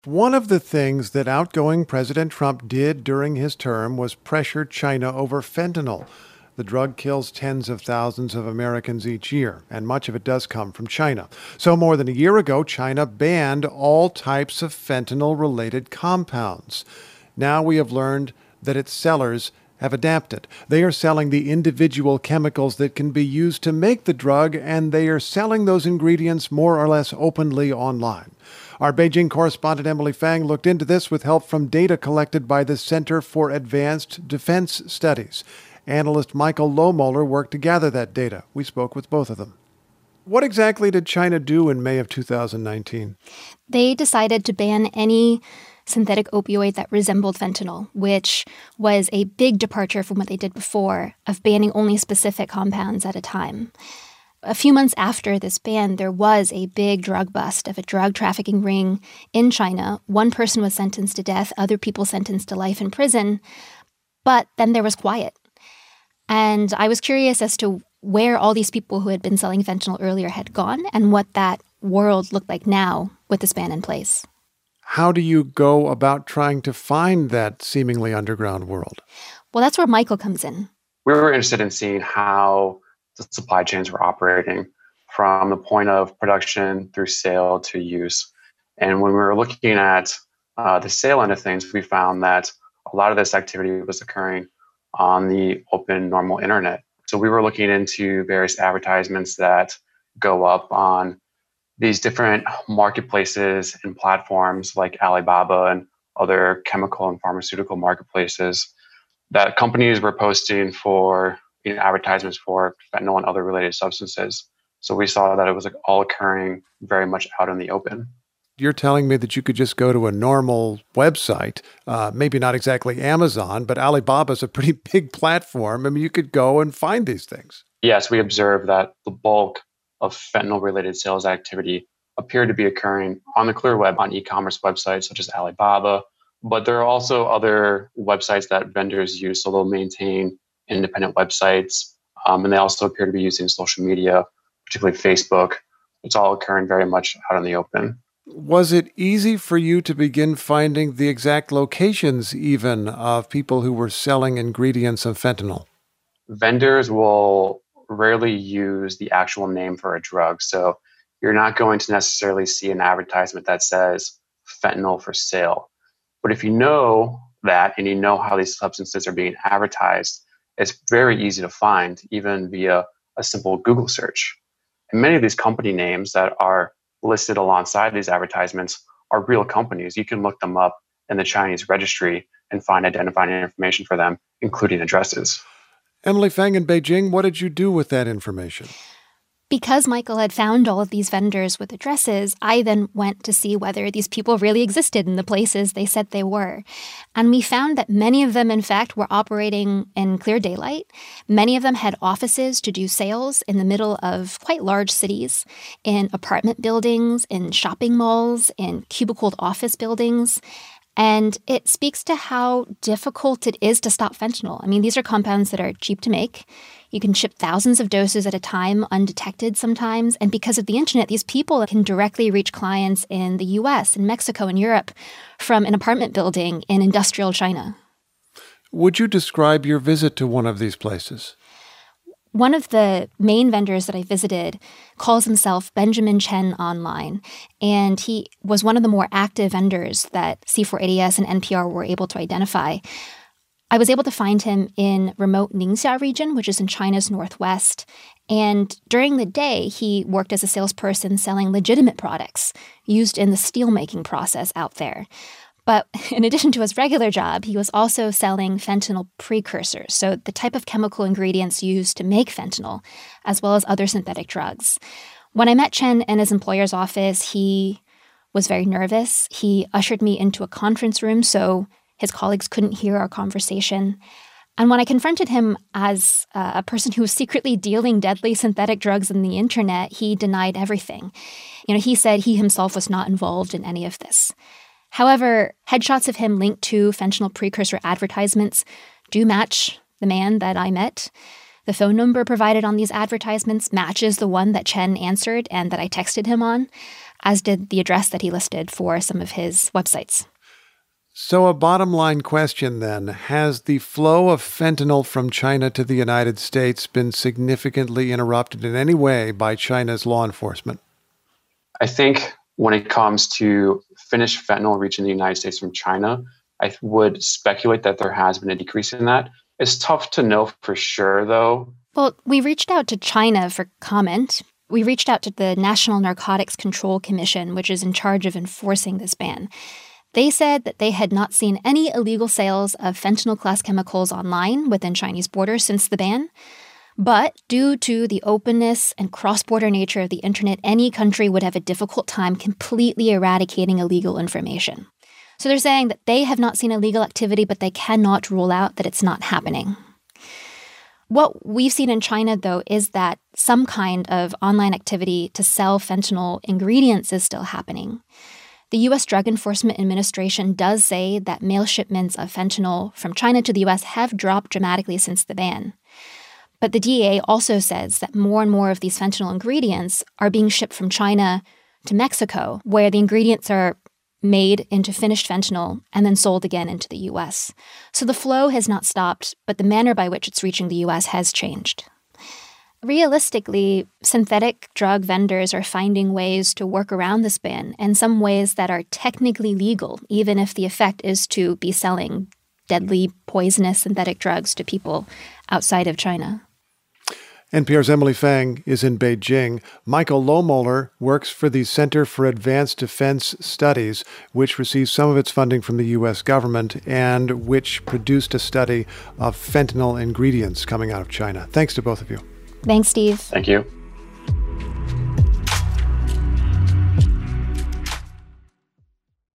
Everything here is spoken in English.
One of the things that outgoing President Trump did during his term was pressure China over fentanyl. The drug kills tens of thousands of Americans each year, and much of it does come from China. So more than a year ago, China banned all types of fentanyl-related compounds. Now we have learned that its sellers have adapted. They are selling the individual chemicals that can be used to make the drug, and they are selling those ingredients more or less openly online. Our Beijing correspondent Emily Fang looked into this with help from data collected by the Center for Advanced Defense Studies. Analyst Michael Lohmoller worked to gather that data. We spoke with both of them. What exactly did China do in May of 2019? They decided to ban any synthetic opioid that resembled fentanyl, which was a big departure from what they did before of banning only specific compounds at a time. A few months after this ban, there was a big drug bust of a drug trafficking ring in China. One person was sentenced to death, other people sentenced to life in prison. But then there was quiet. And I was curious as to where all these people who had been selling fentanyl earlier had gone and what that world looked like now with this ban in place. How do you go about trying to find that seemingly underground world? Well, that's where Michael comes in. We were interested in seeing how the supply chains were operating from the point of production through sale to use. And when we were looking at the sale end of things, we found that a lot of this activity was occurring on the open, normal internet. So we were looking into various advertisements that go up on these different marketplaces and platforms like Alibaba and other chemical and pharmaceutical marketplaces that companies were posting for advertisements for fentanyl and other related substances. So we saw that it was all occurring very much out in the open. You're telling me that you could just go to a normal website, maybe not exactly Amazon, but Alibaba's a pretty big platform. I mean, you could go and find these things. Yes, we observed that the bulk of fentanyl-related sales activity appeared to be occurring on the clear web on e-commerce websites such as Alibaba. But there are also other websites that vendors use, so they'll maintain independent websites, and they also appear to be using social media, particularly Facebook. It's all occurring very much out in the open. Was it easy for you to begin finding the exact locations even of people who were selling ingredients of fentanyl? Vendors will rarely use the actual name for a drug. So you're not going to necessarily see an advertisement that says fentanyl for sale. But if you know that and you know how these substances are being advertised, it's very easy to find, even via a simple Google search. And many of these company names that are listed alongside these advertisements are real companies. You can look them up in the Chinese registry and find identifying information for them, including addresses. Emily Fang in Beijing, what did you do with that information? Because Michael had found all of these vendors with addresses, I then went to see whether these people really existed in the places they said they were. And we found that many of them, in fact, were operating in clear daylight. Many of them had offices to do sales in the middle of quite large cities, in apartment buildings, in shopping malls, in cubicled office buildings. And it speaks to how difficult it is to stop fentanyl. I mean, these are compounds that are cheap to make. You can ship thousands of doses at a time, undetected sometimes. And because of the internet, these people can directly reach clients in the US and Mexico and Europe from an apartment building in industrial China. Would you describe your visit to one of these places? One of the main vendors that I visited calls himself Benjamin Chen Online, and he was one of the more active vendors that C480S and NPR were able to identify. I was able to find him in remote Ningxia region, which is in China's northwest, and during the day, he worked as a salesperson selling legitimate products used in the steelmaking process out there. But in addition to his regular job, he was also selling fentanyl precursors, so the type of chemical ingredients used to make fentanyl, as well as other synthetic drugs. When I met Chen in his employer's office, he was very nervous. He ushered me into a conference room so his colleagues couldn't hear our conversation. And when I confronted him as a person who was secretly dealing deadly synthetic drugs on the internet, he denied everything. He said he himself was not involved in any of this. However, headshots of him linked to fentanyl precursor advertisements do match the man that I met. The phone number provided on these advertisements matches the one that Chen answered and that I texted him on. as did the address that he listed for some of his websites. So a bottom line question then, has the flow of fentanyl from China to the United States been significantly interrupted in any way by China's law enforcement? I think when it comes to finished fentanyl reaching the United States from China, I would speculate that there has been a decrease in that. It's tough to know for sure, though. Well, we reached out to China for comment. We reached out to the National Narcotics Control Commission, which is in charge of enforcing this ban. They said that they had not seen any illegal sales of fentanyl-class chemicals online within Chinese borders since the ban. But due to the openness and cross-border nature of the internet, any country would have a difficult time completely eradicating illegal information. So they're saying that they have not seen illegal activity, but they cannot rule out that it's not happening. What we've seen in China, though, is that some kind of online activity to sell fentanyl ingredients is still happening. The U.S. Drug Enforcement Administration does say that mail shipments of fentanyl from China to the U.S. have dropped dramatically since the ban. But the DEA also says that more and more of these fentanyl ingredients are being shipped from China to Mexico, where the ingredients are made into finished fentanyl and then sold again into the U.S. So the flow has not stopped, but the manner by which it's reaching the U.S. has changed. Realistically, synthetic drug vendors are finding ways to work around this ban, and some ways that are technically legal, even if the effect is to be selling deadly, poisonous synthetic drugs to people outside of China. NPR's Emily Fang is in Beijing. Michael Lohmoller works for the Center for Advanced Defense Studies, which receives some of its funding from the U.S. government and which produced a study of fentanyl ingredients coming out of China. Thanks to both of you. Thanks, Steve. Thank you.